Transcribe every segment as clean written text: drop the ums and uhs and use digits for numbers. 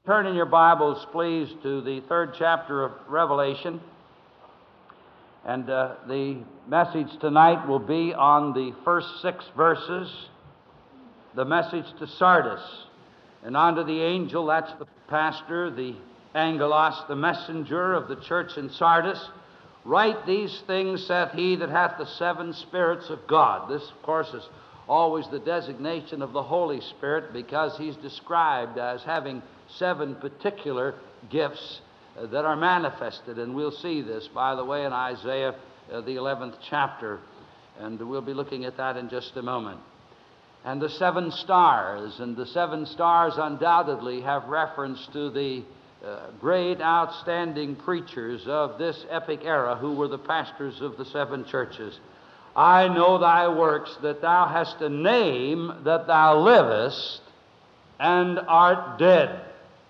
Turn in your Bibles, please, to the 3rd chapter of Revelation. And the message tonight will be on the first 6 verses, the message to Sardis. And unto the angel, that's the pastor, the angelos, the messenger of the church in Sardis, write these things, saith he that hath the 7 spirits of God. This, of course, is always the designation of the Holy Spirit, because he's described as having 7 particular gifts that are manifested. And we'll see this, by the way, in Isaiah, the 11th chapter. And we'll be looking at that in just a moment. And the 7 stars. And the 7 stars undoubtedly have reference to the great, outstanding preachers of this epic era who were the pastors of the 7 churches. I know thy works, that thou hast a name, that thou livest and art dead.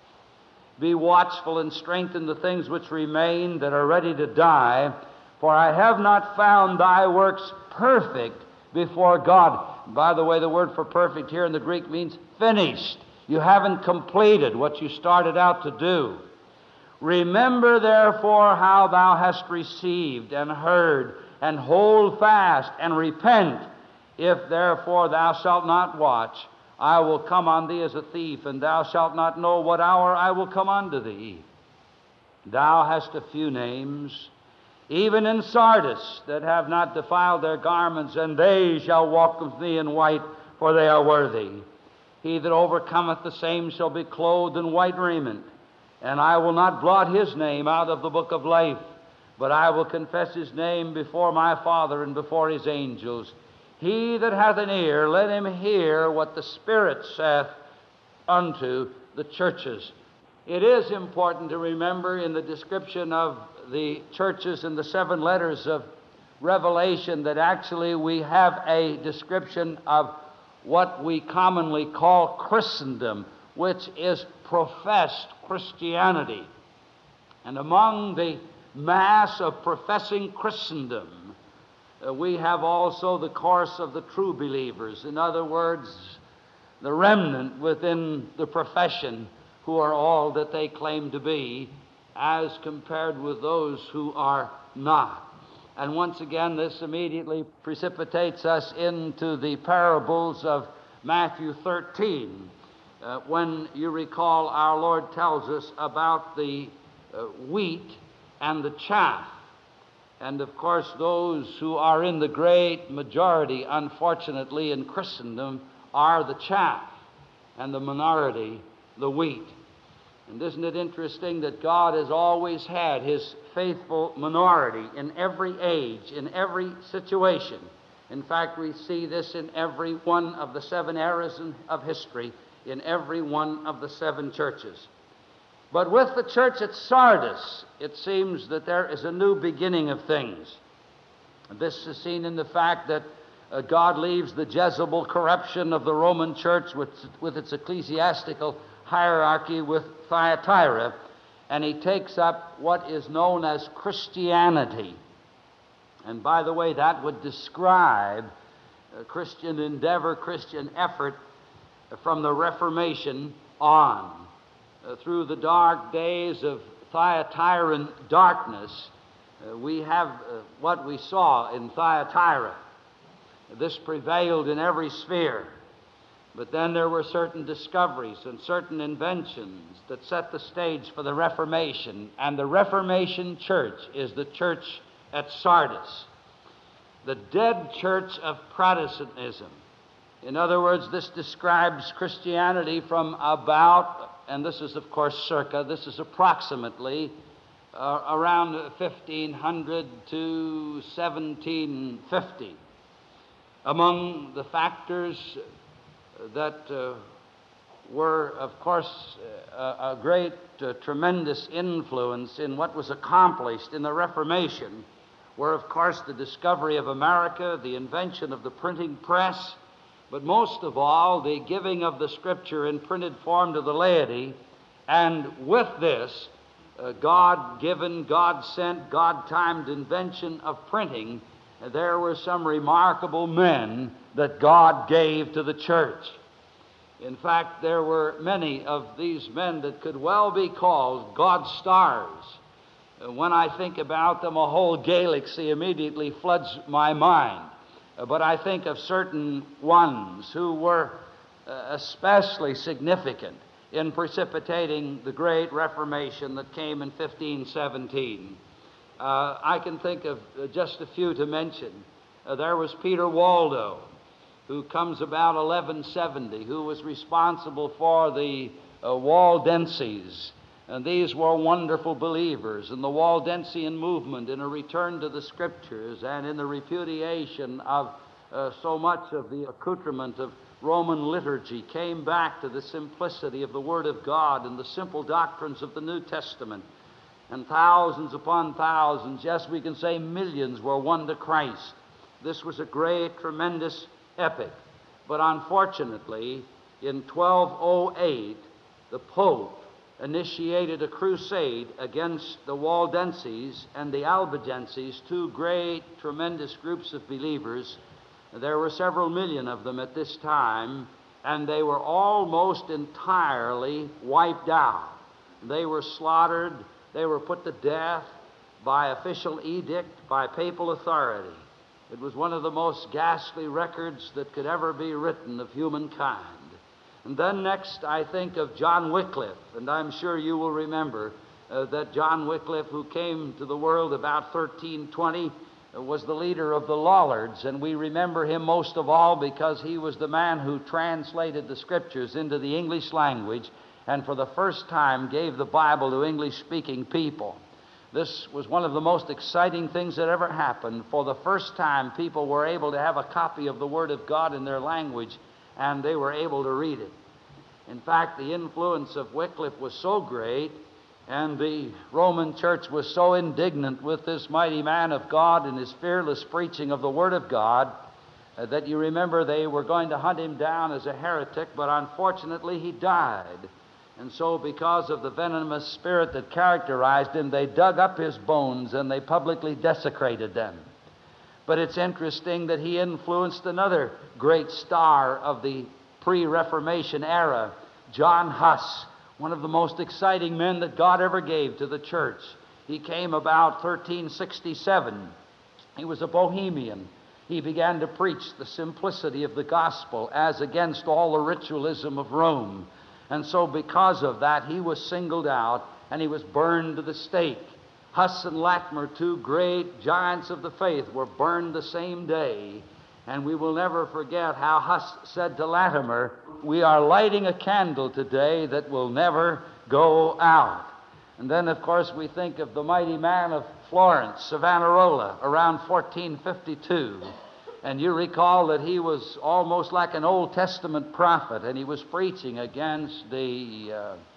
Be watchful and strengthen the things which remain that are ready to die, for I have not found thy works perfect before God. By the way, the word for perfect here in the Greek means finished. You haven't completed what you started out to do. Remember therefore how thou hast received and heard, and hold fast and repent. If therefore thou shalt not watch, I will come on thee as a thief, and thou shalt not know what hour I will come unto thee. Thou hast a few names, even in Sardis, that have not defiled their garments, and they shall walk with me in white, for they are worthy. He that overcometh, the same shall be clothed in white raiment, and I will not blot his name out of the book of life, but I will confess his name before my Father and before his angels. He that hath an ear, let him hear what the Spirit saith unto the churches. It is important to remember in the description of the churches in the 7 letters of Revelation that actually we have a description of what we commonly call Christendom, which is professed Christianity. And among the mass of professing Christendom, we have also the course of the true believers. In other words, the remnant within the profession who are all that they claim to be, as compared with those who are not. And once again, this immediately precipitates us into the parables of Matthew 13, when you recall our Lord tells us about the wheat and the chaff. And of course, those who are in the great majority, unfortunately, in Christendom are the chaff, and the minority, the wheat. And isn't it interesting that God has always had his faithful minority in every age, in every situation? In fact, we see this in every one of the 7 eras of history, in every one of the 7 churches. But with the church at Sardis, it seems that there is a new beginning of things. This is seen in the fact that God leaves the Jezebel corruption of the Roman church with its ecclesiastical hierarchy with Thyatira, and he takes up what is known as Christianity. And by the way, that would describe Christian endeavor, Christian effort from the Reformation on. Through the dark days of Thyatiran darkness, we have what we saw in Thyatira. This prevailed in every sphere. But then there were certain discoveries and certain inventions that set the stage for the Reformation. And the Reformation church is the church at Sardis, the dead church of Protestantism. In other words, this describes Christianity from about, and this is of course circa, this is approximately around 1500 to 1750. Among the factors that were, of course, a great, tremendous influence in what was accomplished in the Reformation were, of course, the discovery of America, the invention of the printing press, but most of all, the giving of the Scripture in printed form to the laity. And with this, God-given, God-sent, God-timed invention of printing, there were some remarkable men that God gave to the church. In fact, there were many of these men that could well be called God's stars. When I think about them, a whole galaxy immediately floods my mind. But I think of certain ones who were especially significant in precipitating the great Reformation that came in 1517. I can think of just a few to mention. There was Peter Waldo, who comes about 1170, who was responsible for the Waldenses. And these were wonderful believers in the Waldensian movement, in a return to the Scriptures and in the repudiation of so much of the accoutrement of Roman liturgy, came back to the simplicity of the Word of God and the simple doctrines of the New Testament. And thousands upon thousands, yes, we can say millions, were won to Christ. This was a great, tremendous epic. But unfortunately, in 1208, the Pope initiated a crusade against the Waldenses and the Albigenses, two great, tremendous groups of believers. There were several million of them at this time, and they were almost entirely wiped out. They were slaughtered, they were put to death by official edict, by papal authority. It was one of the most ghastly records that could ever be written of humankind. And then next I think of John Wycliffe, and I'm sure you will remember that John Wycliffe, who came to the world about 1320, was the leader of the Lollards, and we remember him most of all because he was the man who translated the Scriptures into the English language and for the first time gave the Bible to English-speaking people. This was one of the most exciting things that ever happened. For the first time, people were able to have a copy of the Word of God in their language, and they were able to read it. In fact, the influence of Wycliffe was so great, and the Roman Church was so indignant with this mighty man of God and his fearless preaching of the Word of God, that you remember they were going to hunt him down as a heretic, but unfortunately he died. And so because of the venomous spirit that characterized him, they dug up his bones and they publicly desecrated them. But it's interesting that he influenced another great star of the pre-Reformation era, John Huss, one of the most exciting men that God ever gave to the church. He came about 1367. He was a Bohemian. He began to preach the simplicity of the gospel as against all the ritualism of Rome. And so because of that, he was singled out and he was burned to the stake. Huss and Latimer, two great giants of the faith, were burned the same day. And we will never forget how Huss said to Latimer, "We are lighting a candle today that will never go out." And then, of course, we think of the mighty man of Florence, Savonarola, around 1452. And you recall that he was almost like an Old Testament prophet, and he was preaching against the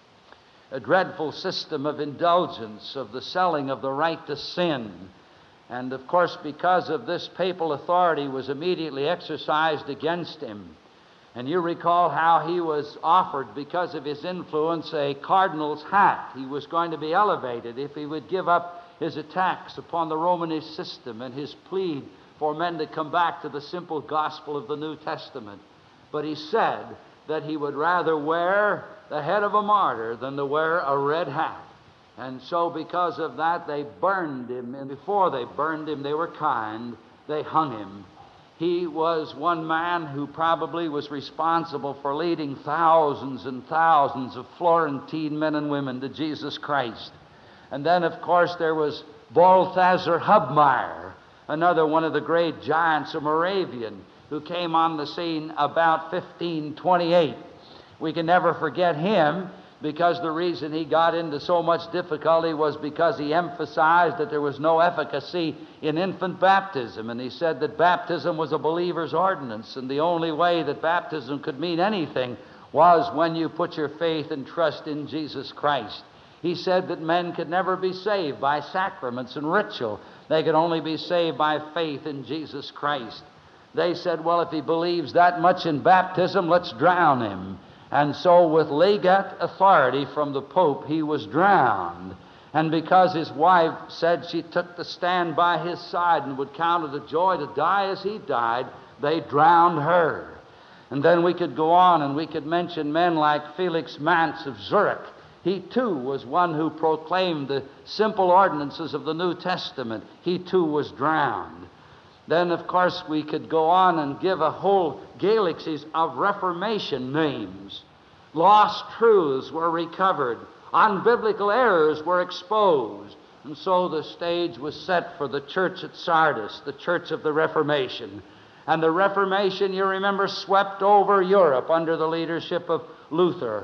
dreadful system of indulgence, of the selling of the right to sin. And of course, because of this, papal authority was immediately exercised against him. And you recall how he was offered, because of his influence, a cardinal's hat. He was going to be elevated if he would give up his attacks upon the Romanist system and his plea for men to come back to the simple gospel of the New Testament. But he said that he would rather wear the head of a martyr than to wear a red hat. And so because of that, they burned him. And before they burned him, they were kind. They hung him. He was one man who probably was responsible for leading thousands and thousands of Florentine men and women to Jesus Christ. And then, of course, there was Balthasar Hubmaier, another one of the great giants of Moravian, who came on the scene about 1528. We can never forget him, because the reason he got into so much difficulty was because he emphasized that there was no efficacy in infant baptism. And he said that baptism was a believer's ordinance, and the only way that baptism could mean anything was when you put your faith and trust in Jesus Christ. He said that men could never be saved by sacraments and ritual. They could only be saved by faith in Jesus Christ. They said, well, if he believes that much in baptism, let's drown him. And so with legate authority from the Pope, he was drowned. And because his wife said she took the stand by his side and would count it a joy to die as he died, they drowned her. And then we could go on and we could mention men like Felix Manz of Zurich. He too was one who proclaimed the simple ordinances of the New Testament. He too was drowned. Then, of course, we could go on and give a whole galaxies of Reformation names. Lost truths were recovered. Unbiblical errors were exposed. And so the stage was set for the church at Sardis, the church of the Reformation. And the Reformation, you remember, swept over Europe under the leadership of Luther,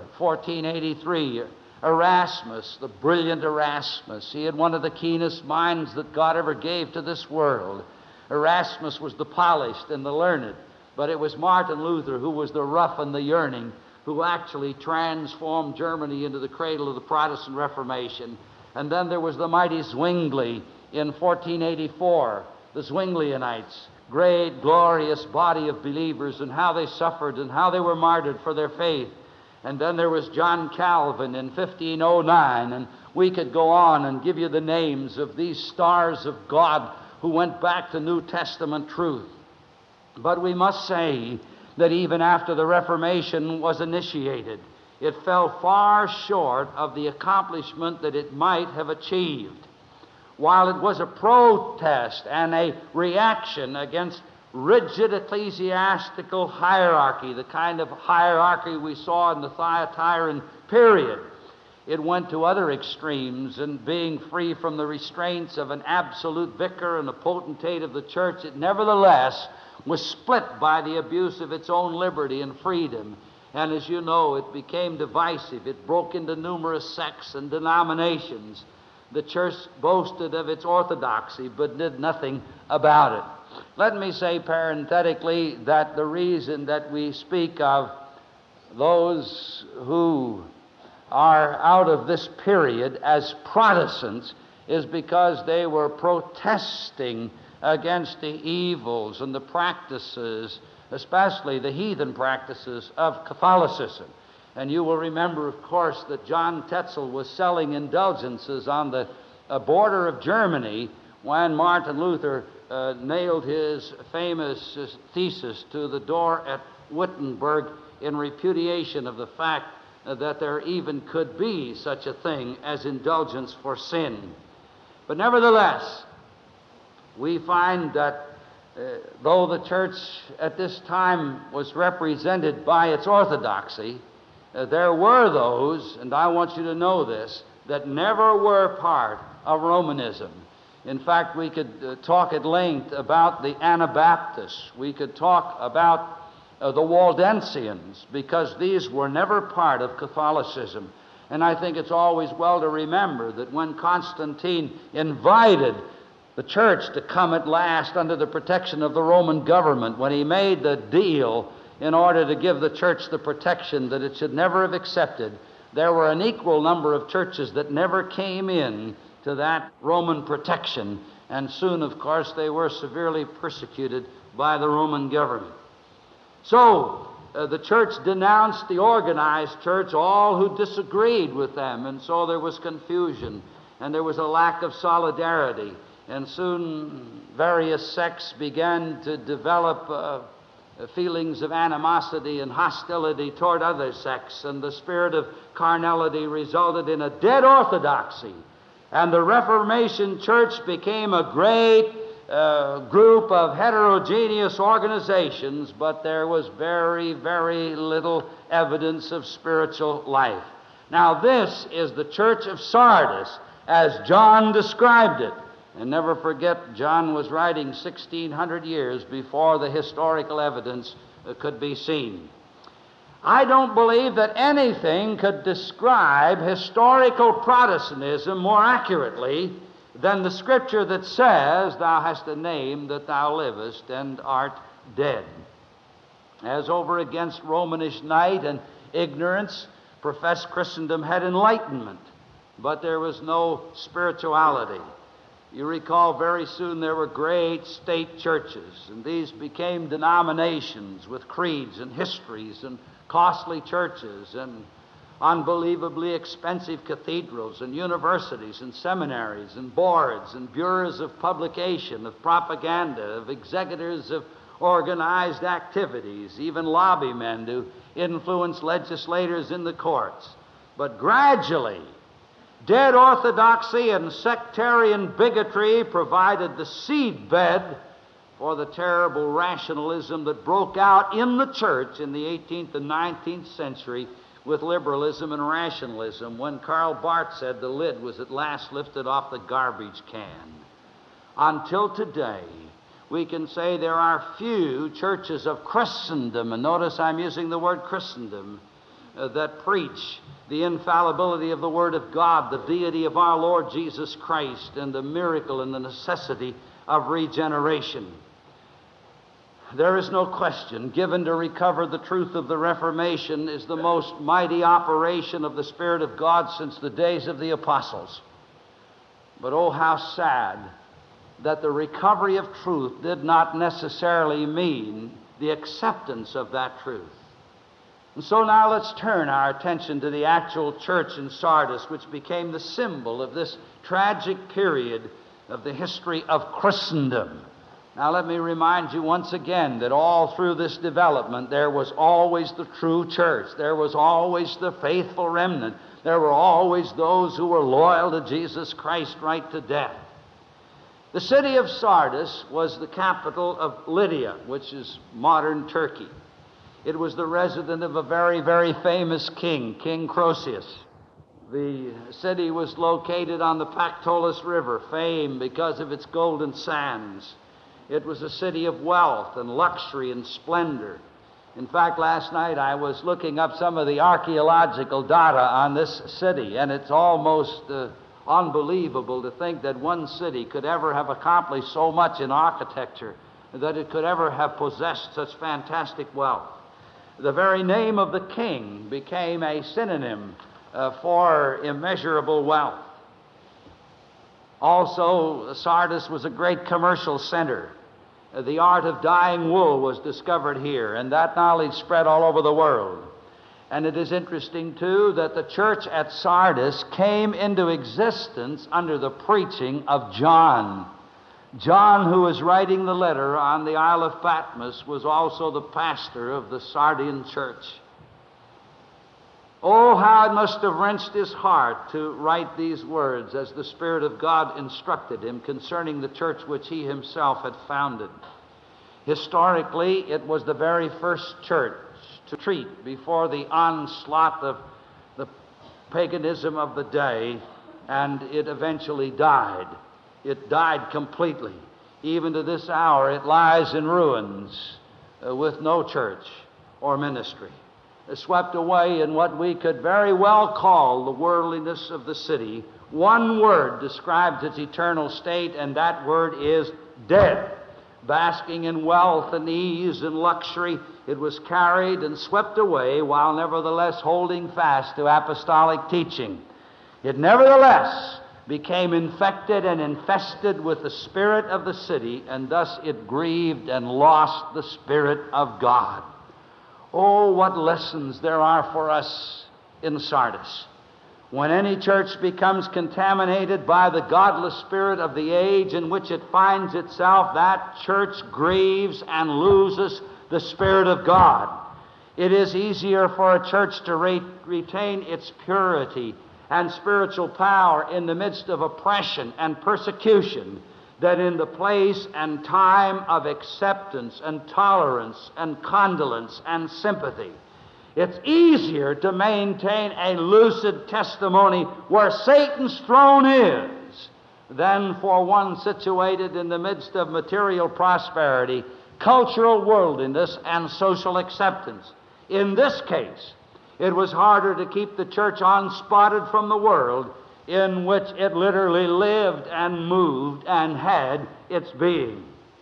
1483. Erasmus, the brilliant Erasmus. He had one of the keenest minds that God ever gave to this world. Erasmus was the polished and the learned, but it was Martin Luther who was the rough and the yearning, who actually transformed Germany into the cradle of the Protestant Reformation. And then there was the mighty Zwingli in 1484, the Zwinglianites, great, glorious body of believers, and how they suffered and how they were martyred for their faith. And then there was John Calvin in 1509, and we could go on and give you the names of these stars of God who went back to New Testament truth. But we must say that even after the Reformation was initiated, it fell far short of the accomplishment that it might have achieved. While it was a protest and a reaction against rigid ecclesiastical hierarchy, the kind of hierarchy we saw in the Thyatiran period, it went to other extremes, and being free from the restraints of an absolute vicar and a potentate of the church, it nevertheless was split by the abuse of its own liberty and freedom. And as you know, it became divisive. It broke into numerous sects and denominations. The church boasted of its orthodoxy, but did nothing about it. Let me say parenthetically that the reason that we speak of those who are out of this period as Protestants is because they were protesting against the evils and the practices, especially the heathen practices of Catholicism. And you will remember, of course, that John Tetzel was selling indulgences on the border of Germany when Martin Luther nailed his famous thesis to the door at Wittenberg in repudiation of the fact that there even could be such a thing as indulgence for sin. But nevertheless, we find that though the church at this time was represented by its orthodoxy, there were those, and I want you to know this, that never were part of Romanism. In fact, we could talk at length about the Anabaptists. We could talk about the Waldensians, because these were never part of Catholicism. And I think it's always well to remember that when Constantine invited the church to come at last under the protection of the Roman government, when he made the deal in order to give the church the protection that it should never have accepted, there were an equal number of churches that never came in to that Roman protection, and soon, of course, they were severely persecuted by the Roman government. So, the church denounced the organized church, all who disagreed with them, and so there was confusion, and there was a lack of solidarity, and soon various sects began to develop feelings of animosity and hostility toward other sects, and the spirit of carnality resulted in a dead orthodoxy, and the Reformation church became a great group of heterogeneous organizations, but there was very, very little evidence of spiritual life. Now, this is the church of Sardis as John described it. And never forget, John was writing 1,600 years before the historical evidence could be seen. I don't believe that anything could describe historical Protestantism more accurately than the scripture that says, "Thou hast a name that thou livest and art dead." As over against Romanish night and ignorance, professed Christendom had enlightenment, but there was no spirituality. You recall very soon there were great state churches, and these became denominations with creeds and histories and costly churches and unbelievably expensive cathedrals and universities and seminaries and boards and bureaus of publication, of propaganda, of executors of organized activities, even lobby men to influence legislators in the courts. But gradually, dead orthodoxy and sectarian bigotry provided the seedbed for the terrible rationalism that broke out in the church in the 18th and 19th century with liberalism and rationalism, when Karl Barth said the lid was at last lifted off the garbage can. Until today, we can say there are few churches of Christendom, and notice I'm using the word Christendom, that preach the infallibility of the Word of God, the deity of our Lord Jesus Christ, and the miracle and the necessity of regeneration. There is no question, given to recover the truth of the Reformation is the most mighty operation of the Spirit of God since the days of the apostles. But oh, how sad that the recovery of truth did not necessarily mean the acceptance of that truth. And so now let's turn our attention to the actual church in Sardis, which became the symbol of this tragic period of the history of Christendom. Now let me remind you once again that all through this development there was always the true church. There was always the faithful remnant. There were always those who were loyal to Jesus Christ right to death. The city of Sardis was the capital of Lydia, which is modern Turkey. It was the residence of a very, very famous king, King Croesus. The city was located on the Pactolus River, famed because of its golden sands. It was a city of wealth and luxury and splendor. In fact, last night I was looking up some of the archaeological data on this city, and it's almost unbelievable to think that one city could ever have accomplished so much in architecture, that it could ever have possessed such fantastic wealth. The very name of the king became a synonym for immeasurable wealth. Also, Sardis was a great commercial center. The art of dyeing wool was discovered here, and that knowledge spread all over the world. And it is interesting, too, that the church at Sardis came into existence under the preaching of John. John, who was writing the letter on the Isle of Patmos, was also the pastor of the Sardian church. Oh, how it must have wrenched his heart to write these words as the Spirit of God instructed him concerning the church which he himself had founded. Historically, it was the very first church to treat before the onslaught of the paganism of the day, and it eventually died. It died completely. Even to this hour, it lies in ruins with no church or ministry. Swept away in what we could very well call the worldliness of the city. One word describes its eternal state, and that word is dead. Basking in wealth and ease and luxury, it was carried and swept away while nevertheless holding fast to apostolic teaching. It nevertheless became infected and infested with the spirit of the city, and thus it grieved and lost the Spirit of God. Oh, what lessons there are for us in Sardis. When any church becomes contaminated by the godless spirit of the age in which it finds itself, that church grieves and loses the Spirit of God. It is easier for a church to retain its purity and spiritual power in the midst of oppression and persecution than in the place and time of acceptance and tolerance and condolence and sympathy. It's easier to maintain a lucid testimony where Satan's throne is than for one situated in the midst of material prosperity, cultural worldliness, and social acceptance. In this case, it was harder to keep the church unspotted from the world in which it literally lived and moved and had its being.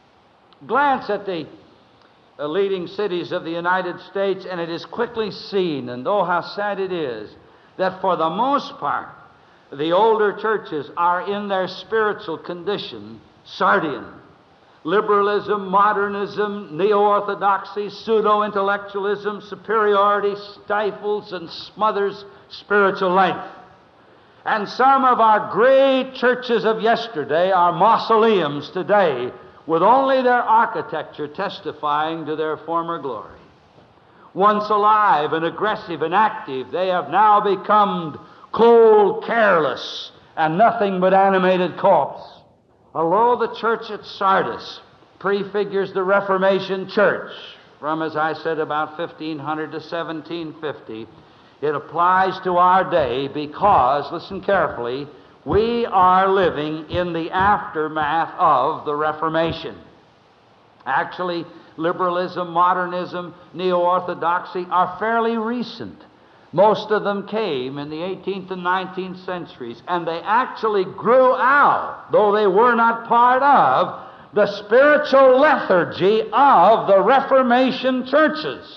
Glance at the leading cities of the United States, and it is quickly seen, and oh, how sad it is, that for the most part, the older churches are in their spiritual condition Sardian. Liberalism, modernism, neo-orthodoxy, pseudo-intellectualism, superiority stifles and smothers spiritual life. And some of our great churches of yesterday are mausoleums today with only their architecture testifying to their former glory. Once alive and aggressive and active, they have now become cold, careless, and nothing but animated corpse. Although the church at Sardis prefigures the Reformation church from, as I said, about 1500 to 1750, it applies to our day because, listen carefully, we are living in the aftermath of the Reformation. Actually, liberalism, modernism, neo-orthodoxy are fairly recent. Most of them came in the 18th and 19th centuries, and they actually grew out, though they were not part of, the spiritual lethargy of the Reformation churches.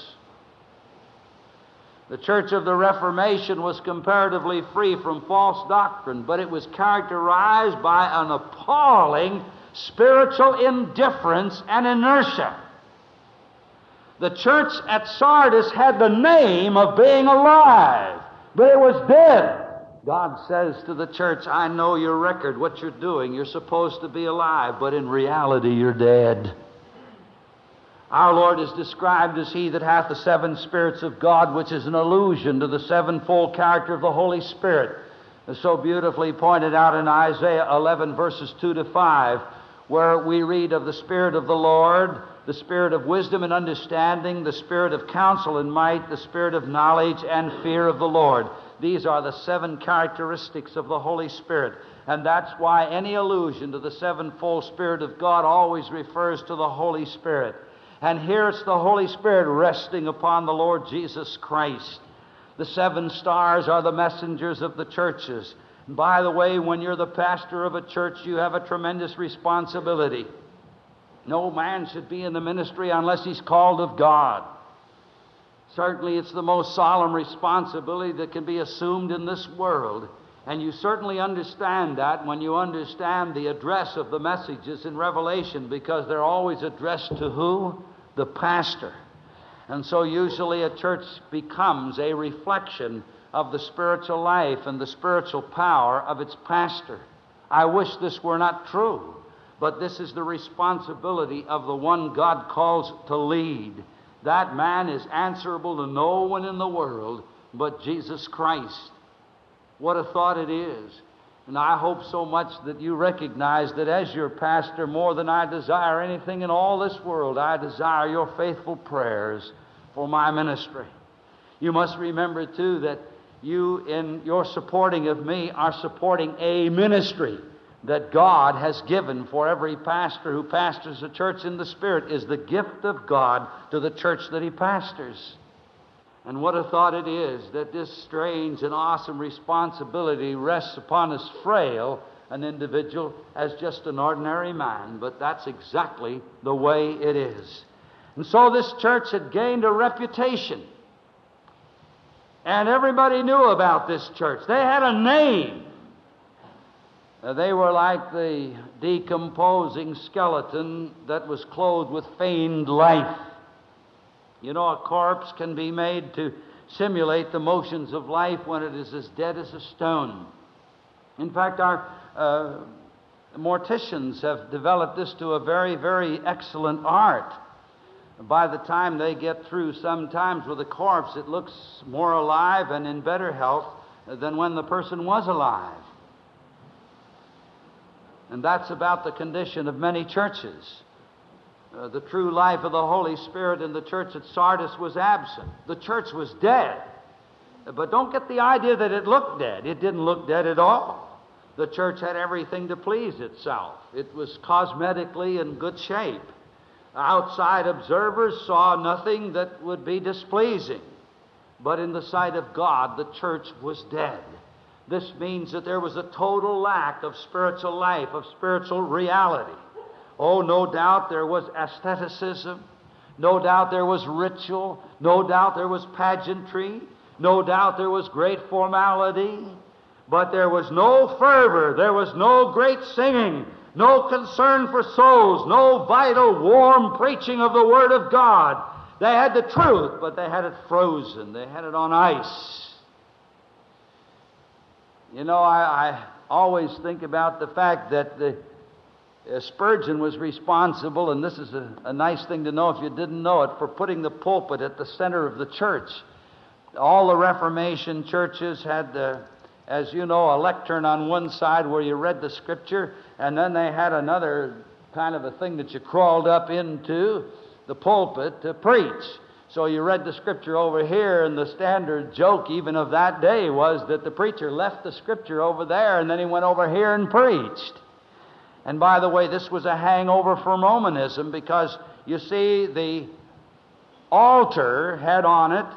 The Church of the Reformation was comparatively free from false doctrine, but it was characterized by an appalling spiritual indifference and inertia. The church at Sardis had the name of being alive, but it was dead. God says to the church, I know your record, what you're doing. You're supposed to be alive, but in reality you're dead. Our Lord is described as he that hath the seven spirits of God, which is an allusion to the sevenfold character of the Holy Spirit. It's so beautifully pointed out in Isaiah 11, verses 2 to 5, where we read of the Spirit of the Lord, the Spirit of wisdom and understanding, the Spirit of counsel and might, the Spirit of knowledge and fear of the Lord. These are the seven characteristics of the Holy Spirit. And that's why any allusion to the sevenfold Spirit of God always refers to the Holy Spirit. And here it's the Holy Spirit resting upon the Lord Jesus Christ. The seven stars are the messengers of the churches. And by the way, when you're the pastor of a church, you have a tremendous responsibility. No man should be in the ministry unless he's called of God. Certainly it's the most solemn responsibility that can be assumed in this world. And you certainly understand that when you understand the address of the messages in Revelation, because they're always addressed to who? The pastor. And so usually a church becomes a reflection of the spiritual life and the spiritual power of its pastor. I wish this were not true, but this is the responsibility of the one God calls to lead. That man is answerable to no one in the world but Jesus Christ. What a thought it is. And I hope so much that you recognize that as your pastor, more than I desire anything in all this world, I desire your faithful prayers for my ministry. You must remember, too, that you, in your supporting of me, are supporting a ministry that God has given for every pastor who pastors a church in the Spirit is the gift of God to the church that he pastors. And what a thought it is that this strange and awesome responsibility rests upon as frail an individual as just an ordinary man, but that's exactly the way it is. And so this church had gained a reputation, and everybody knew about this church. They had a name. They were like the decomposing skeleton that was clothed with feigned life. You know, a corpse can be made to simulate the motions of life when it is as dead as a stone. In fact, our morticians have developed this to a very, very excellent art. By the time they get through, sometimes with a corpse, it looks more alive and in better health than when the person was alive. And that's about the condition of many churches. The true life of the Holy Spirit in the church at Sardis was absent. The church was dead. But don't get the idea that it looked dead. It didn't look dead at all. The church had everything to please itself. It was cosmetically in good shape. Outside observers saw nothing that would be displeasing. But in the sight of God, the church was dead. This means that there was a total lack of spiritual life, of spiritual reality. Oh, no doubt there was asceticism. No doubt there was ritual. No doubt there was pageantry. No doubt there was great formality. But there was no fervor. There was no great singing. No concern for souls. No vital, warm preaching of the Word of God. They had the truth, but they had it frozen. They had it on ice. You know, I always think about the fact that Spurgeon was responsible, and this is a nice thing to know if you didn't know it, for putting the pulpit at the center of the church. All the Reformation churches had, as you know, a lectern on one side where you read the Scripture, and then they had another kind of a thing that you crawled up into the pulpit to preach. So you read the Scripture over here, and the standard joke even of that day was that the preacher left the Scripture over there, and then he went over here and preached. And by the way, this was a hangover from Romanism, because you see, the altar had on it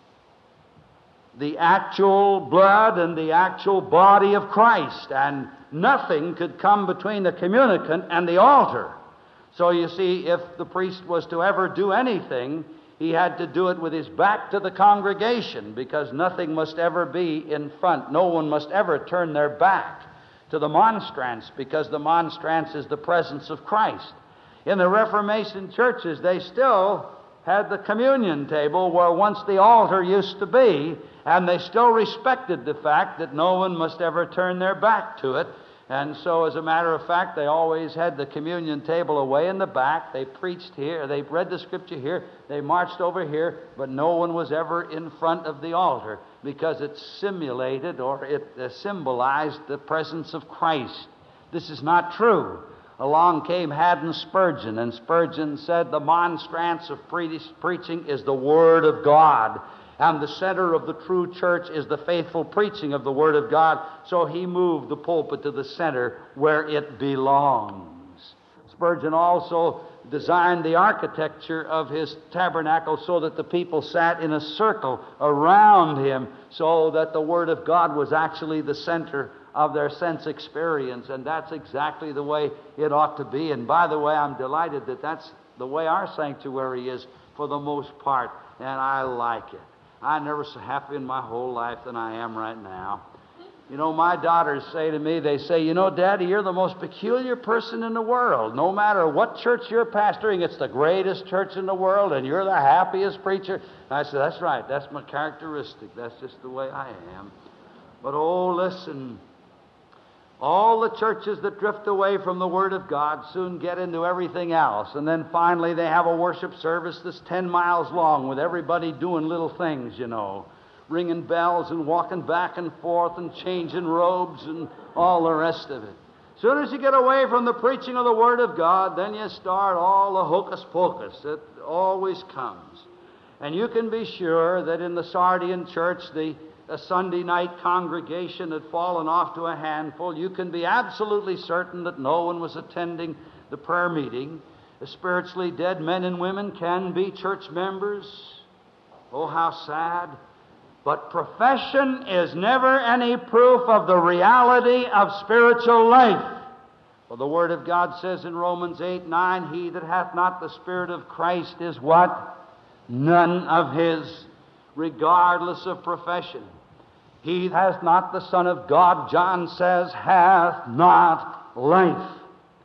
the actual blood and the actual body of Christ, and nothing could come between the communicant and the altar. So you see, if the priest was to ever do anything, he had to do it with his back to the congregation, because nothing must ever be in front. No one must ever turn their back to the monstrance, because the monstrance is the presence of Christ. In the Reformation churches, they still had the communion table where once the altar used to be, and they still respected the fact that no one must ever turn their back to it. And so, as a matter of fact, they always had the communion table away in the back. They preached here, they read the Scripture here, they marched over here, but no one was ever in front of the altar, because it simulated, or it symbolized, the presence of Christ. This is not true. Along came Haddon Spurgeon, and Spurgeon said the monstrance of preaching is the Word of God, and the center of the true church is the faithful preaching of the Word of God. So he moved the pulpit to the center where it belongs. Spurgeon also designed the architecture of his tabernacle so that the people sat in a circle around him, so that the Word of God was actually the center of their sense experience. And that's exactly the way it ought to be. And by the way, I'm delighted that that's the way our sanctuary is for the most part, and I like it. I'm never so happy in my whole life than I am right now. You know, my daughters say to me, they say, you know, Daddy, you're the most peculiar person in the world. No matter what church you're pastoring, it's the greatest church in the world, and you're the happiest preacher. And I said, that's right, that's my characteristic. That's just the way I am. But oh, listen, all the churches that drift away from the Word of God soon get into everything else. And then finally they have a worship service that's 10 miles long with everybody doing little things, you know, ringing bells and walking back and forth and changing robes and all the rest of it. As soon as you get away from the preaching of the Word of God, then you start all the hocus pocus that always comes. And you can be sure that in the Sardian church, a Sunday night congregation had fallen off to a handful. You can be absolutely certain that no one was attending the prayer meeting. The spiritually dead men and women can be church members. Oh, how sad. But profession is never any proof of the reality of spiritual life. For the Word of God says in Romans 8:9, he that hath not the Spirit of Christ is what? None of his, regardless of profession. He has not the Son of God, John says, hath not life.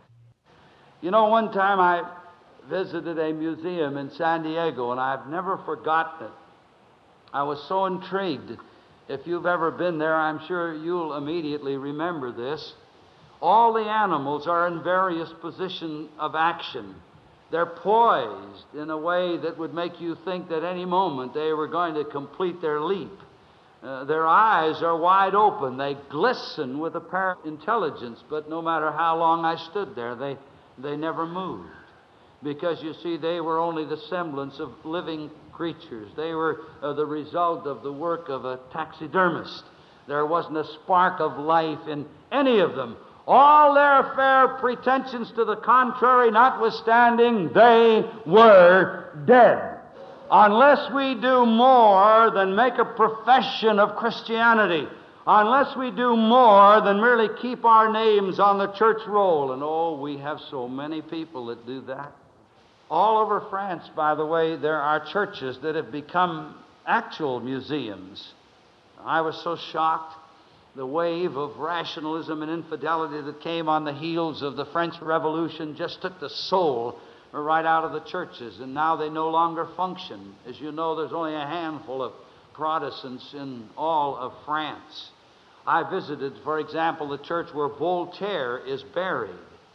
You know, one time I visited a museum in San Diego, and I've never forgotten it. I was so intrigued. If you've ever been there, I'm sure you'll immediately remember this. All the animals are in various positions of action. They're poised in a way that would make you think that any moment they were going to complete their leap. Their eyes are wide open. They glisten with apparent intelligence, but no matter how long I stood there, they never moved. Because, you see, they were only the semblance of living creatures. They were the result of the work of a taxidermist. There wasn't a spark of life in any of them. All their fair pretensions to the contrary notwithstanding, they were dead. Unless we do more than make a profession of Christianity, unless we do more than merely keep our names on the church roll, and oh, we have so many people that do that. All over France, by the way, there are churches that have become actual museums. I was so shocked. The wave of rationalism and infidelity that came on the heels of the French Revolution just took the soul right out of the churches, and now they no longer function. As you know, there's only a handful of Protestants in all of France. I visited, for example, the church where Voltaire is buried.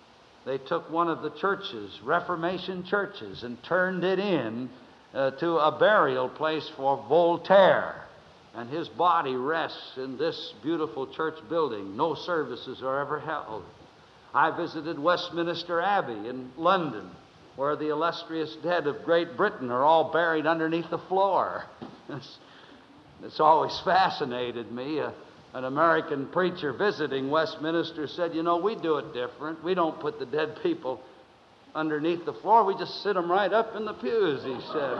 They took one of the churches, Reformation churches, and turned it in to a burial place for Voltaire. And his body rests in this beautiful church building. No services are ever held. I visited Westminster Abbey in London, where the illustrious dead of Great Britain are all buried underneath the floor. It's always fascinated me. An American preacher visiting Westminster said, "You know, we do it different. We don't put the dead people underneath the floor. We just sit them right up in the pews," he said.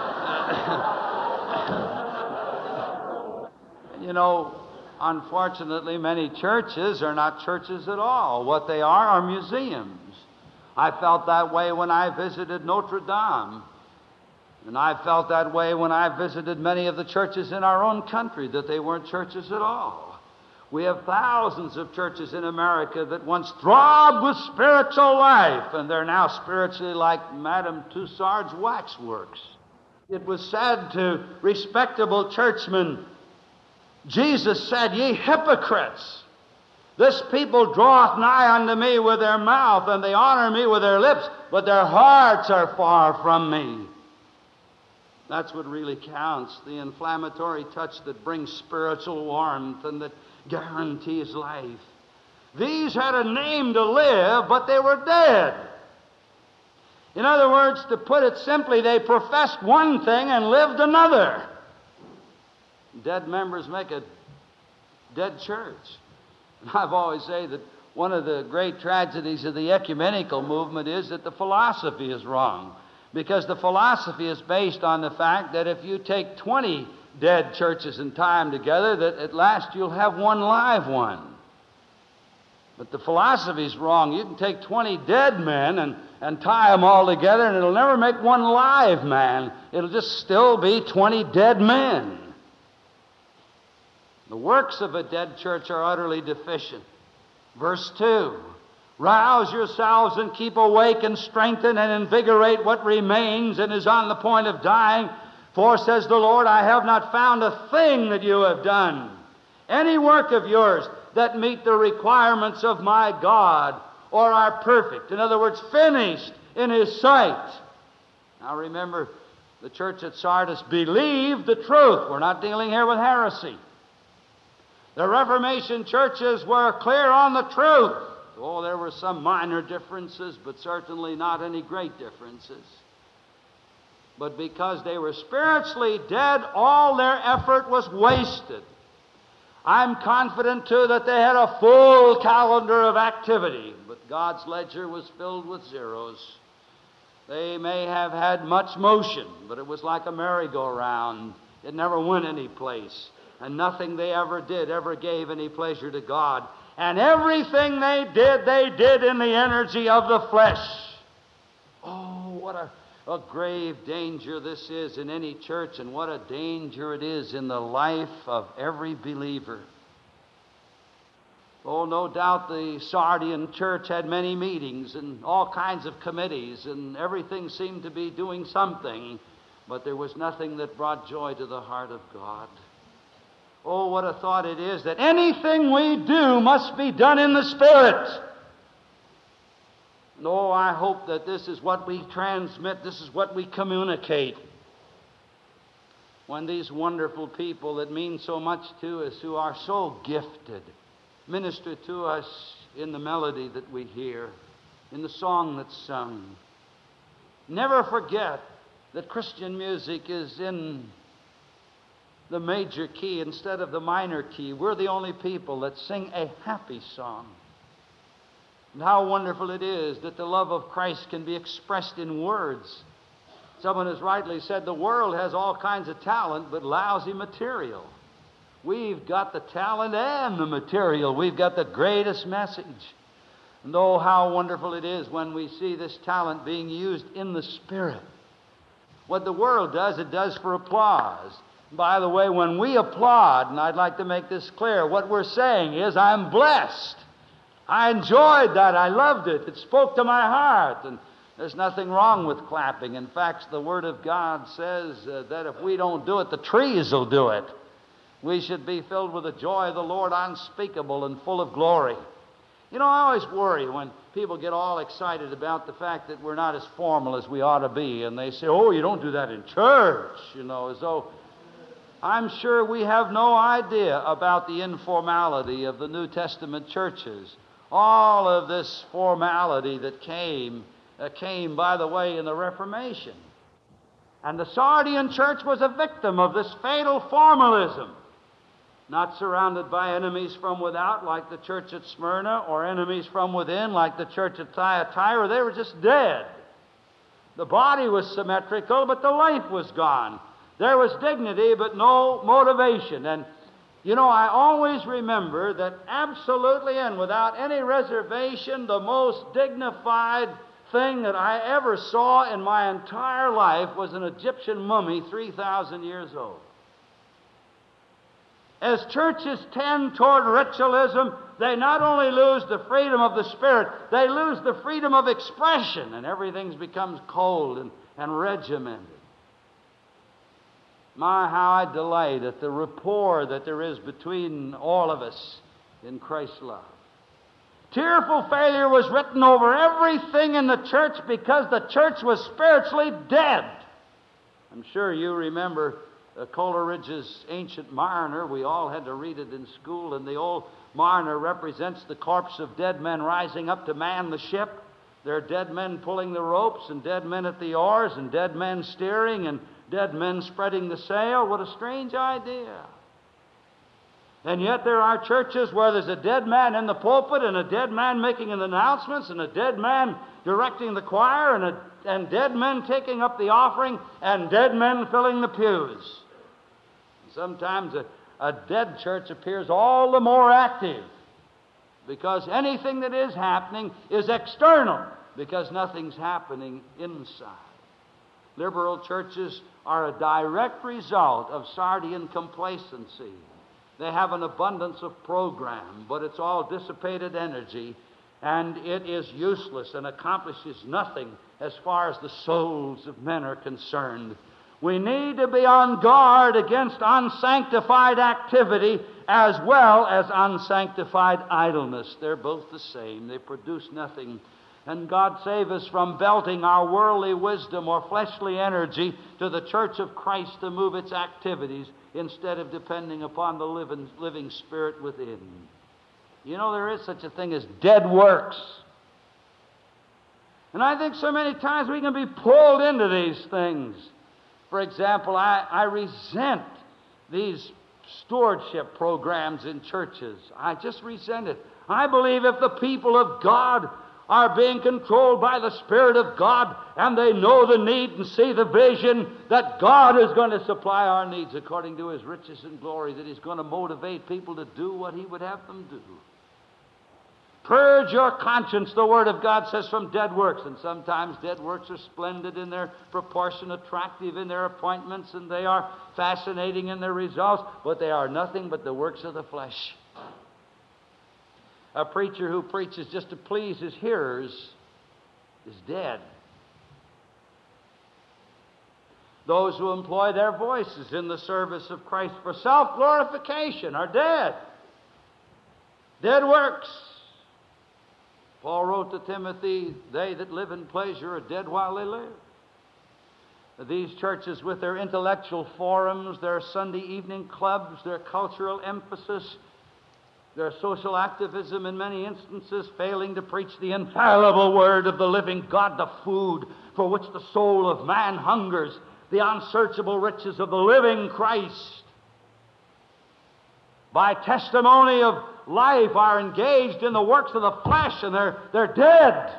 You know, unfortunately, many churches are not churches at all. What they are museums. I felt that way when I visited Notre Dame. And I felt that way when I visited many of the churches in our own country, that they weren't churches at all. We have thousands of churches in America that once throbbed with spiritual life, and they're now spiritually like Madame Tussaud's waxworks. It was said to respectable churchmen, Jesus said, "Ye hypocrites, this people draweth nigh unto me with their mouth, and they honor me with their lips, but their hearts are far from me." That's what really counts, the inflammatory touch that brings spiritual warmth and that guarantees life. These had a name to live, but they were dead. In other words, to put it simply, they professed one thing and lived another. Dead members make a dead church. And I've always said that one of the great tragedies of the ecumenical movement is that the philosophy is wrong. Because the philosophy is based on the fact that if you take 20 dead churches and tie them together, that at last you'll have one live one. But the philosophy is wrong. You can take 20 dead men and tie them all together, and it'll never make one live man. It'll just still be 20 dead men. The works of a dead church are utterly deficient. Verse 2. Rouse yourselves and keep awake and strengthen and invigorate what remains and is on the point of dying. For, says the Lord, I have not found a thing that you have done, any work of yours, that meet the requirements of my God or are perfect. In other words, finished in His sight. Now remember, the church at Sardis believed the truth. We're not dealing here with heresy. The Reformation churches were clear on the truth. Oh, there were some minor differences, but certainly not any great differences. But because they were spiritually dead, all their effort was wasted. I'm confident, too, that they had a full calendar of activity, but God's ledger was filled with zeros. They may have had much motion, but it was like a merry-go-round. It never went any place, and nothing they ever did ever gave any pleasure to God. And everything they did in the energy of the flesh. Oh, what a grave danger this is in any church, and what a danger it is in the life of every believer. Oh, no doubt the Sardian church had many meetings and all kinds of committees, and everything seemed to be doing something, but there was nothing that brought joy to the heart of God. Oh, what a thought it is that anything we do must be done in the Spirit. No, I hope that this is what we transmit, this is what we communicate. When these wonderful people that mean so much to us, who are so gifted, minister to us in the melody that we hear, in the song that's sung. Never forget that Christian music is in the major key instead of the minor key. We're the only people that sing a happy song. And how wonderful it is that the love of Christ can be expressed in words. Someone has rightly said the world has all kinds of talent but lousy material. We've got the talent and the material. We've got the greatest message. And oh, how wonderful it is when we see this talent being used in the Spirit. What the world does, it does for applause. By the way, when we applaud, and I'd like to make this clear, what we're saying is, I'm blessed. I enjoyed that. I loved it. It spoke to my heart. And there's nothing wrong with clapping. In fact, the Word of God says that if we don't do it, the trees will do it. We should be filled with the joy of the Lord, unspeakable and full of glory. You know, I always worry when people get all excited about the fact that we're not as formal as we ought to be, and they say, oh, you don't do that in church, you know, as though I'm sure we have no idea about the informality of the New Testament churches. All of this formality that came, by the way, in the Reformation. And the Sardian church was a victim of this fatal formalism. Not surrounded by enemies from without like the church at Smyrna, or enemies from within like the church at Thyatira. They were just dead. The body was symmetrical, but the life was gone. There was dignity, but no motivation. And, you know, I always remember that absolutely and without any reservation, the most dignified thing that I ever saw in my entire life was an Egyptian mummy 3,000 years old. As churches tend toward ritualism, they not only lose the freedom of the Spirit, they lose the freedom of expression, and everything becomes cold and regimented. My, how I delight at the rapport that there is between all of us in Christ's love. Tearful failure was written over everything in the church because the church was spiritually dead. I'm sure you remember Coleridge's Ancient Mariner. We all had to read it in school, and the old mariner represents the corpse of dead men rising up to man the ship. There are dead men pulling the ropes, and dead men at the oars, and dead men steering, and dead men spreading the sail. What a strange idea. And yet there are churches where there's a dead man in the pulpit, and a dead man making an announcements, and a dead man directing the choir, and dead men taking up the offering, and dead men filling the pews. Sometimes a dead church appears all the more active because anything that is happening is external, because nothing's happening inside. Liberal churches are a direct result of Sardian complacency. They have an abundance of program, but it's all dissipated energy, and it is useless and accomplishes nothing as far as the souls of men are concerned. We need to be on guard against unsanctified activity as well as unsanctified idleness. They're both the same. They produce nothing. And God save us from belting our worldly wisdom or fleshly energy to the church of Christ to move its activities instead of depending upon the living Spirit within. You know, there is such a thing as dead works. And I think so many times we can be pulled into these things. For example, I resent these stewardship programs in churches. I just resent it. I believe if the people of God are being controlled by the Spirit of God and they know the need and see the vision, that God is going to supply our needs according to His riches and glory, that He's going to motivate people to do what He would have them do. Purge your conscience, the Word of God says, from dead works. And sometimes dead works are splendid in their proportion, attractive in their appointments, and they are fascinating in their results, but they are nothing but the works of the flesh. A preacher who preaches just to please his hearers is dead. Those who employ their voices in the service of Christ for self-glorification are dead. Dead works. Paul wrote to Timothy, they that live in pleasure are dead while they live. These churches with their intellectual forums, their Sunday evening clubs, their cultural emphasis, their social activism in many instances, failing to preach the infallible word of the living God, the food for which the soul of man hungers, the unsearchable riches of the living Christ. By testimony of life are engaged in the works of the flesh, and they're dead.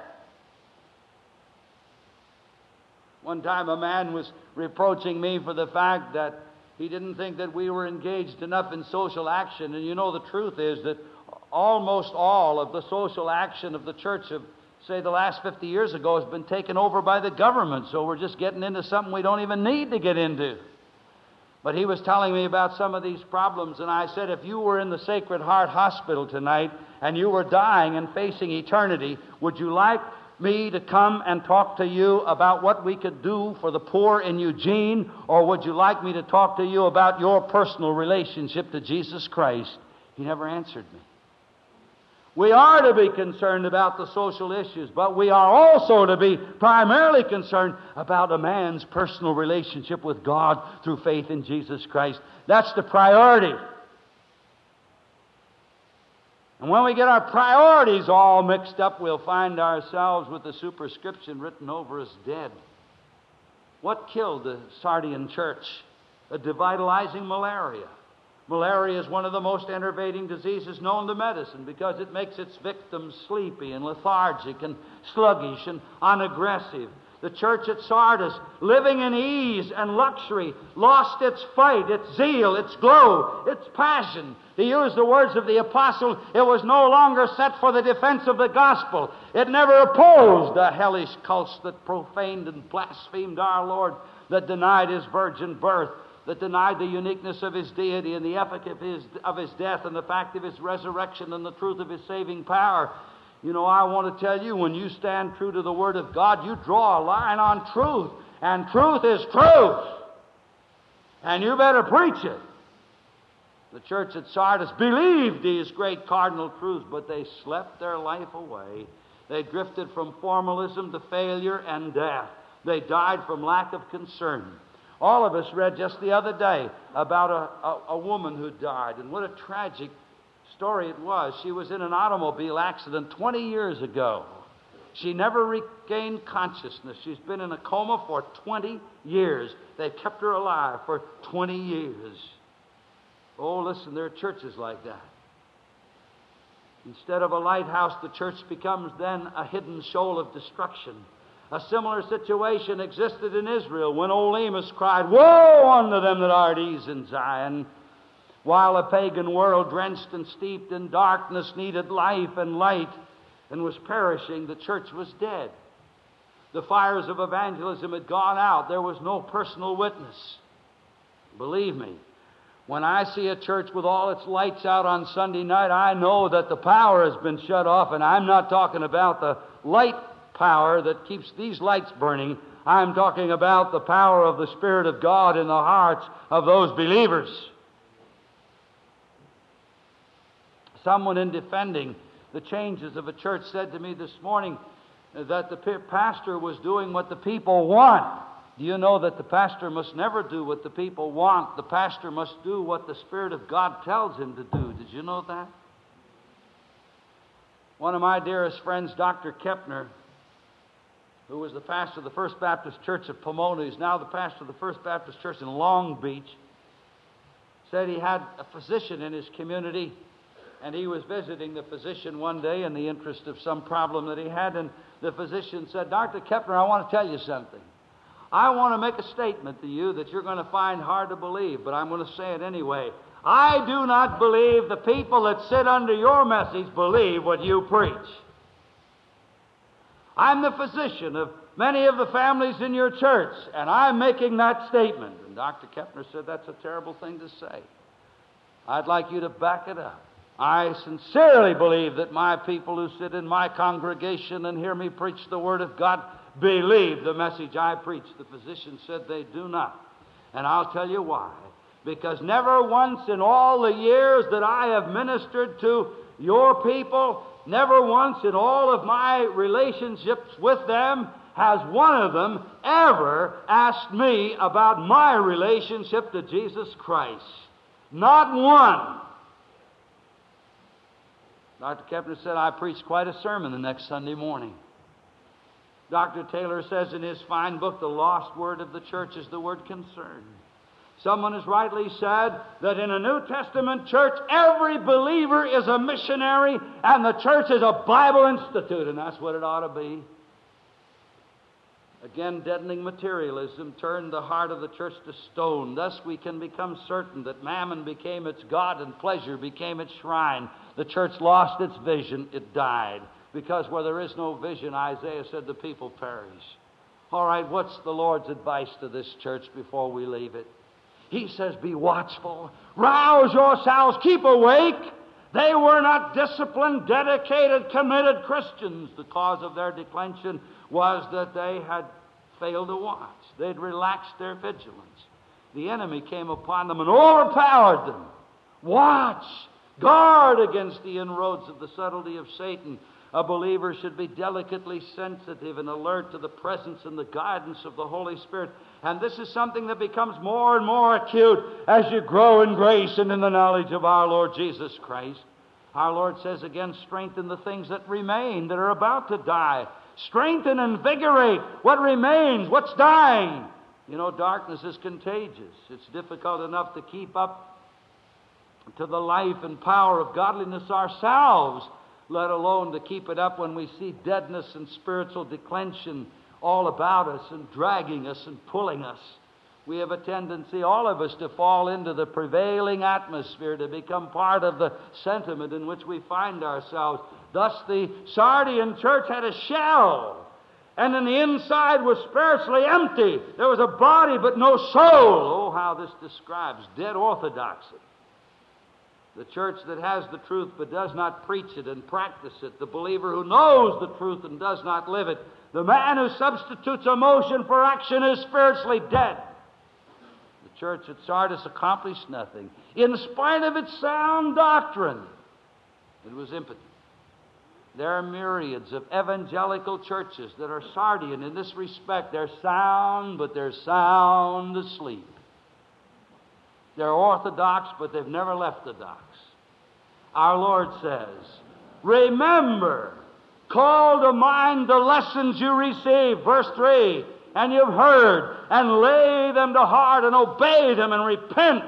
One time a man was reproaching me for the fact that he didn't think that we were engaged enough in social action. And you know, the truth is that almost all of the social action of the church of, say, the last 50 years ago has been taken over by the government. So we're just getting into something we don't even need to get into. But he was telling me about some of these problems, and I said, if you were in the Sacred Heart Hospital tonight and you were dying and facing eternity, would you like me to come and talk to you about what we could do for the poor in Eugene, or would you like me to talk to you about your personal relationship to Jesus Christ? He never answered me. We are to be concerned about the social issues, but we are also to be primarily concerned about a man's personal relationship with God through faith in Jesus Christ. That's the priority. And when we get our priorities all mixed up, we'll find ourselves with the superscription written over us dead. What killed the Sardian church? A devitalizing malaria. Malaria is one of the most enervating diseases known to medicine because it makes its victims sleepy and lethargic and sluggish and unaggressive. The church at Sardis, living in ease and luxury, lost its fight, its zeal, its glow, its passion. To use the words of the apostle, it was no longer set for the defense of the gospel. It never opposed the hellish cults that profaned and blasphemed our Lord, that denied His virgin birth, that denied the uniqueness of His deity and the efficacy of His death and the fact of His resurrection and the truth of His saving power. You know, I want to tell you, when you stand true to the Word of God, you draw a line on truth, and truth is truth. And you better preach it. The church at Sardis believed these great cardinal truths, but they slept their life away. They drifted from formalism to failure and death. They died from lack of concern. All of us read just the other day about a woman who died, and what a tragic story it was. She was in an automobile accident 20 years ago. She never regained consciousness. She's been in a coma for 20 years. They kept her alive for 20 years. Oh, listen, there are churches like that. Instead of a lighthouse, the church becomes then a hidden shoal of destruction. A similar situation existed in Israel when old Amos cried, "Woe unto them that are at ease in Zion." While a pagan world, drenched and steeped in darkness, needed life and light and was perishing, the church was dead. The fires of evangelism had gone out. There was no personal witness. Believe me, when I see a church with all its lights out on Sunday night, I know that the power has been shut off, and I'm not talking about the light power that keeps these lights burning. I'm talking about the power of the Spirit of God in the hearts of those believers. Someone in defending the changes of a church said to me this morning that the pastor was doing what the people want. Do you know that the pastor must never do what the people want? The pastor must do what the Spirit of God tells him to do. Did you know that? One of my dearest friends, Dr. Kepner, who was the pastor of the First Baptist Church of Pomona, he's now the pastor of the First Baptist Church in Long Beach, said he had a physician in his community, and he was visiting the physician one day in the interest of some problem that he had, and the physician said, "Dr. Kepner, I want to tell you something. I want to make a statement to you that you're going to find hard to believe, but I'm going to say it anyway. I do not believe the people that sit under your message believe what you preach. I'm the physician of many of the families in your church, and I'm making that statement." And Dr. Kepner said, "That's a terrible thing to say. I'd like you to back it up. I sincerely believe that my people who sit in my congregation and hear me preach the Word of God believe the message I preach." The physician said they do not. And I'll tell you why. Because never once in all the years that I have ministered to your people, never once in all of my relationships with them has one of them ever asked me about my relationship to Jesus Christ. Not one. Dr. Kepner said, "I preached quite a sermon the next Sunday morning." Dr. Taylor says in his fine book, "The Lost Word of the Church is the word concern." Someone has rightly said that in a New Testament church, every believer is a missionary and the church is a Bible institute, and that's what it ought to be. Again, deadening materialism turned the heart of the church to stone. Thus we can become certain that mammon became its god and pleasure became its shrine. The church lost its vision. It died. Because where there is no vision, Isaiah said, the people perish. All right, what's the Lord's advice to this church before we leave it? He says, be watchful. Rouse yourselves. Keep awake. They were not disciplined, dedicated, committed Christians. The cause of their declension was that they had failed to watch. They'd relaxed their vigilance. The enemy came upon them and overpowered them. Watch. Guard against the inroads of the subtlety of Satan. A believer should be delicately sensitive and alert to the presence and the guidance of the Holy Spirit. And this is something that becomes more and more acute as you grow in grace and in the knowledge of our Lord Jesus Christ. Our Lord says again, strengthen the things that remain, that are about to die. Strengthen and invigorate what remains, what's dying. You know, darkness is contagious. It's difficult enough to keep up to the life and power of godliness ourselves, let alone to keep it up when we see deadness and spiritual declension all about us and dragging us and pulling us. We have a tendency, all of us, to fall into the prevailing atmosphere, to become part of the sentiment in which we find ourselves. Thus the Sardian church had a shell, and then the inside was spiritually empty. There was a body but no soul. Oh, how this describes dead orthodoxy. The church that has the truth but does not preach it and practice it. The believer who knows the truth and does not live it. The man who substitutes emotion for action is spiritually dead. The church at Sardis accomplished nothing. In spite of its sound doctrine, it was impotent. There are myriads of evangelical churches that are Sardian in this respect. They're sound, but they're sound asleep. They're orthodox, but they've never left the docks. Our Lord says, remember, call to mind the lessons you received, verse 3, and you've heard, and lay them to heart, and obey them, and repent.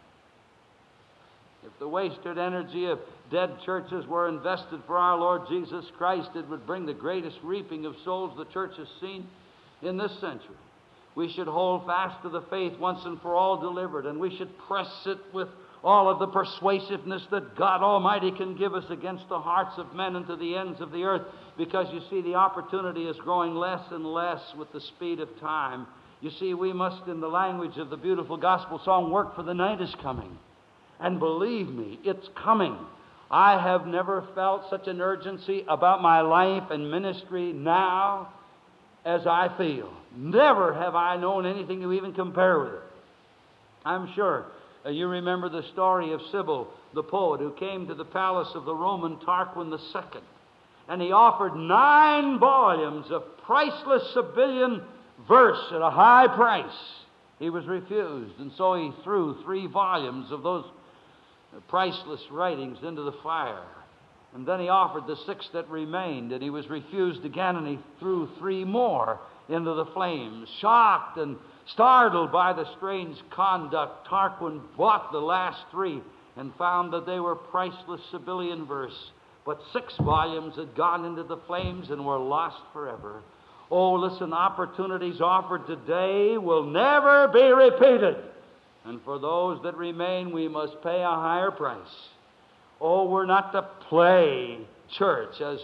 If the wasted energy of dead churches were invested for our Lord Jesus Christ, it would bring the greatest reaping of souls the church has seen in this century. We should hold fast to the faith once and for all delivered, and we should press it with all of the persuasiveness that God Almighty can give us against the hearts of men and to the ends of the earth, because you see, the opportunity is growing less and less with the speed of time. You see, we must, in the language of the beautiful gospel song, work, for the night is coming. And believe me, it's coming. I have never felt such an urgency about my life and ministry now as I feel. Never have I known anything to even compare with it. I'm sure you remember the story of Sibyl, the poet, who came to the palace of the Roman Tarquin II, and he offered 9 volumes of priceless Sibylline verse at a high price. He was refused, and so he threw 3 volumes of those priceless writings into the fire. And then he offered the 6 that remained, and he was refused again, and he threw 3 more into the flames. Shocked and startled by the strange conduct, Tarquin bought the last 3 and found that they were priceless Sibylline verse. But 6 volumes had gone into the flames and were lost forever. Oh, listen, opportunities offered today will never be repeated. And for those that remain, we must pay a higher price. Oh, we're not to play church as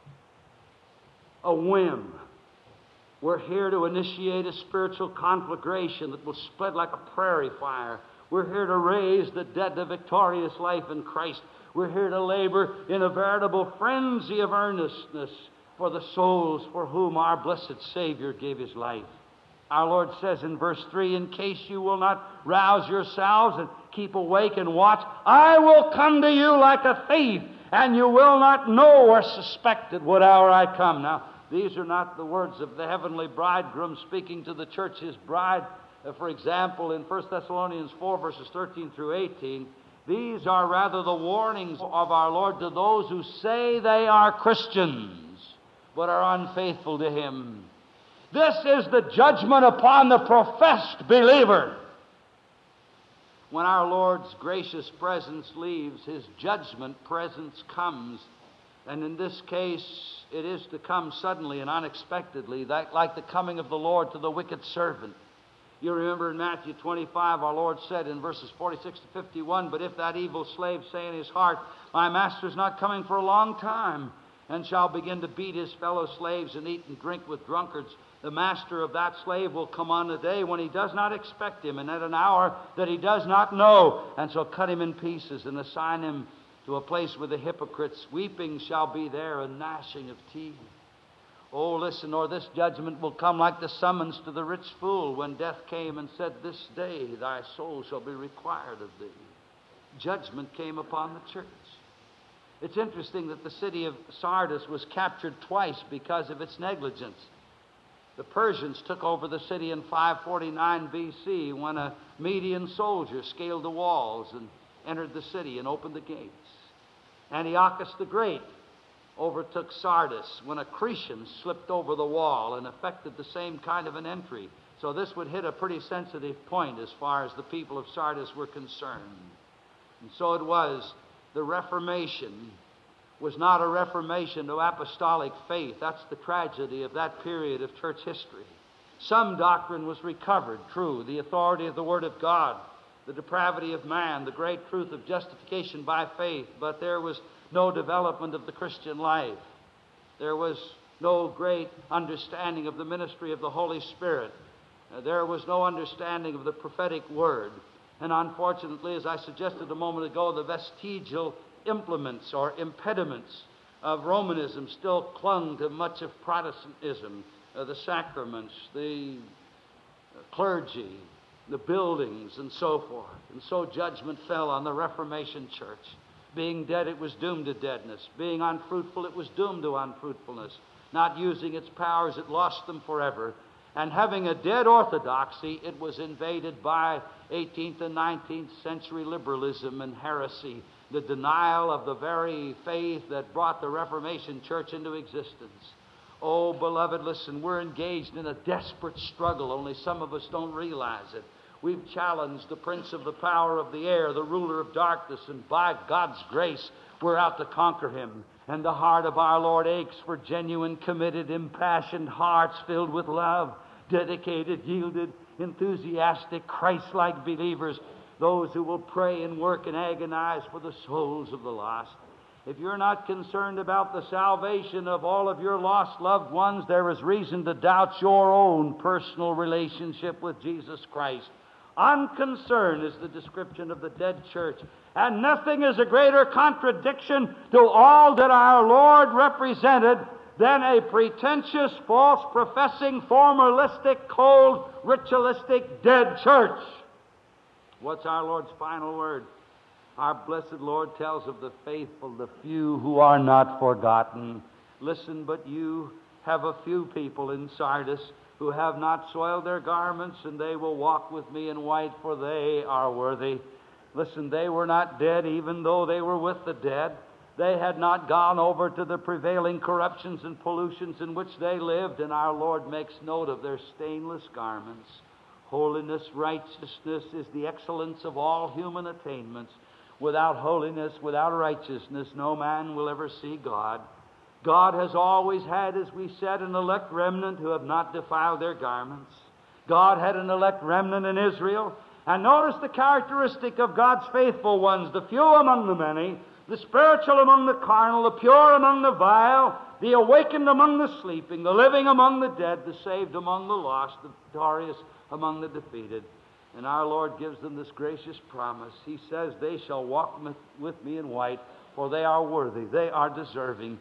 a whim. We're here to initiate a spiritual conflagration that will spread like a prairie fire. We're here to raise the dead to victorious life in Christ. We're here to labor in a veritable frenzy of earnestness for the souls for whom our blessed Savior gave His life. Our Lord says in verse 3, in case you will not rouse yourselves and keep awake and watch, I will come to you like a thief, and you will not know or suspect at what hour I come. Now, these are not the words of the heavenly bridegroom speaking to the church, his bride. For example, in 1 Thessalonians 4, verses 13 through 18, these are rather the warnings of our Lord to those who say they are Christians, but are unfaithful to Him. This is the judgment upon the professed believer. When our Lord's gracious presence leaves, His judgment presence comes. And in this case, it is to come suddenly and unexpectedly, like the coming of the Lord to the wicked servant. You remember in Matthew 25, our Lord said in verses 46 to 51, but if that evil slave say in his heart, my master's not coming for a long time, and shall begin to beat his fellow slaves and eat and drink with drunkards, the master of that slave will come on a day when he does not expect him, and at an hour that he does not know, and shall cut him in pieces and assign him to a place with the hypocrites. Weeping shall be there, and gnashing of teeth. Oh, listen, or this judgment will come like the summons to the rich fool when death came and said, this day thy soul shall be required of thee. Judgment came upon the church. It's interesting that the city of Sardis was captured twice because of its negligence. The Persians took over the city in 549 B.C. when a Median soldier scaled the walls and entered the city and opened the gates. Antiochus the Great overtook Sardis when a Cretan slipped over the wall and effected the same kind of an entry. So this would hit a pretty sensitive point as far as the people of Sardis were concerned. And so it was. The Reformation was not a reformation to apostolic faith. That's the tragedy of that period of church history. Some doctrine was recovered, true, the authority of the Word of God, the depravity of man, the great truth of justification by faith, but there was no development of the Christian life. There was no great understanding of the ministry of the Holy Spirit. There was no understanding of the prophetic word. And unfortunately, as I suggested a moment ago, the vestigial implements or impediments of Romanism still clung to much of Protestantism, the sacraments, the clergy, the buildings, and so forth. And so judgment fell on the Reformation church. Being dead, it was doomed to deadness. Being unfruitful, it was doomed to unfruitfulness. Not using its powers, it lost them forever. And having a dead orthodoxy, it was invaded by 18th and 19th century liberalism and heresy, the denial of the very faith that brought the Reformation church into existence. Oh, beloved, listen, we're engaged in a desperate struggle, only some of us don't realize it. We've challenged the prince of the power of the air, the ruler of darkness, and by God's grace, we're out to conquer him. And the heart of our Lord aches for genuine, committed, impassioned hearts filled with love, dedicated, yielded, enthusiastic, Christ-like believers, those who will pray and work and agonize for the souls of the lost. If you're not concerned about the salvation of all of your lost loved ones, there is reason to doubt your own personal relationship with Jesus Christ. Unconcern is the description of the dead church, and nothing is a greater contradiction to all that our Lord represented than a pretentious, false-professing, formalistic, cold, ritualistic, dead church. What's our Lord's final word? Our blessed Lord tells of the faithful, the few who are not forgotten. Listen, but you have a few people in Sardis who have not soiled their garments, and they will walk with me in white, for they are worthy. Listen, they were not dead, even though they were with the dead. They had not gone over to the prevailing corruptions and pollutions in which they lived, and our Lord makes note of their stainless garments. Holiness, righteousness is the excellence of all human attainments. Without holiness, without righteousness, no man will ever see God. God has always had, as we said, an elect remnant who have not defiled their garments. God had an elect remnant in Israel. And notice the characteristic of God's faithful ones, the few among the many, the spiritual among the carnal, the pure among the vile, the awakened among the sleeping, the living among the dead, the saved among the lost, the victorious among the defeated. And our Lord gives them this gracious promise. He says, they shall walk with me in white, for they are worthy, they are deserving.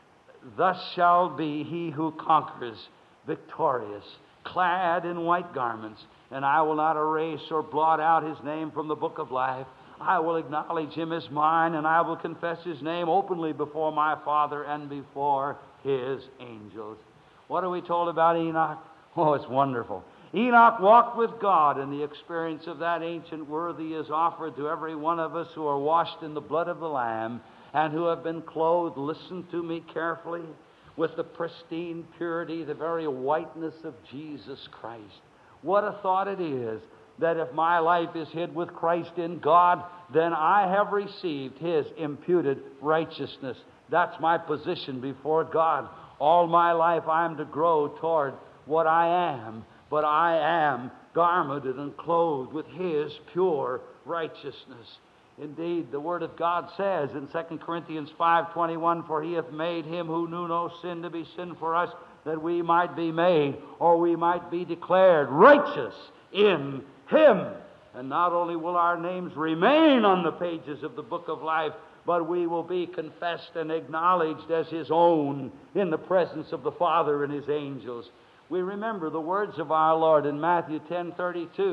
Thus shall be he who conquers victorious, clad in white garments, and I will not erase or blot out his name from the book of life. I will acknowledge him as mine, and I will confess his name openly before my Father and before his angels. What are we told about Enoch? Oh, it's wonderful. Enoch walked with God, and the experience of that ancient worthy is offered to every one of us who are washed in the blood of the Lamb and who have been clothed, listen to me carefully, with the pristine purity, the very whiteness of Jesus Christ. What a thought it is that if my life is hid with Christ in God, then I have received his imputed righteousness. That's my position before God. All my life I am to grow toward what I am, but I am garmented and clothed with his pure righteousness. Indeed, the Word of God says in 2 Corinthians 5:21, for he hath made him who knew no sin to be sin for us, that we might be made, or we might be declared righteous in him. And not only will our names remain on the pages of the book of life, but we will be confessed and acknowledged as his own in the presence of the Father and his angels. We remember the words of our Lord in Matthew 10:32,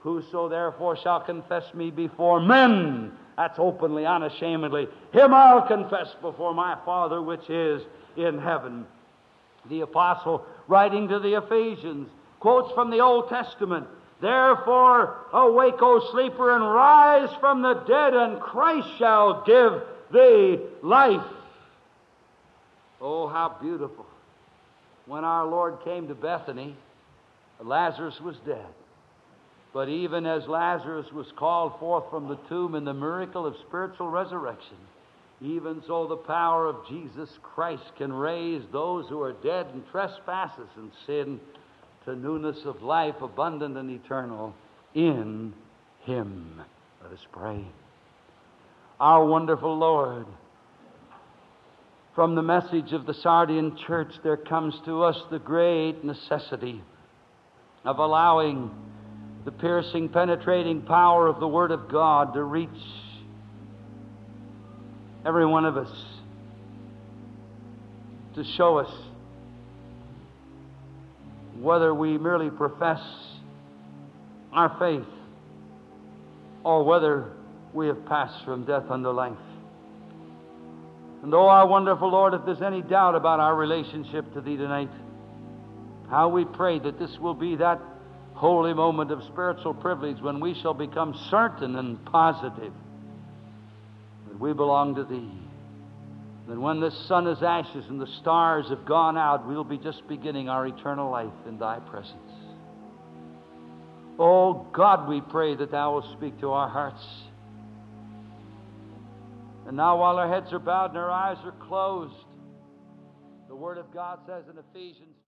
Whoso therefore shall confess me before men, that's openly, unashamedly, him I'll confess before my Father which is in heaven. The apostle, writing to the Ephesians, quotes from the Old Testament, Therefore awake, O sleeper, and rise from the dead, and Christ shall give thee life. Oh, how beautiful. When our Lord came to Bethany, Lazarus was dead. But even as Lazarus was called forth from the tomb in the miracle of spiritual resurrection, even so the power of Jesus Christ can raise those who are dead in trespasses and sin to newness of life, abundant and eternal, in Him. Let us pray. Our wonderful Lord, from the message of the Sardian church there comes to us the great necessity of allowing the piercing, penetrating power of the Word of God to reach every one of us, to show us whether we merely profess our faith or whether we have passed from death unto life. And oh, our wonderful Lord, if there's any doubt about our relationship to Thee tonight, how we pray that this will be that holy moment of spiritual privilege when we shall become certain and positive that we belong to Thee. That when the sun is ashes and the stars have gone out, we'll be just beginning our eternal life in Thy presence. Oh God, we pray that Thou wilt speak to our hearts. And now, while our heads are bowed and our eyes are closed, the Word of God says in Ephesians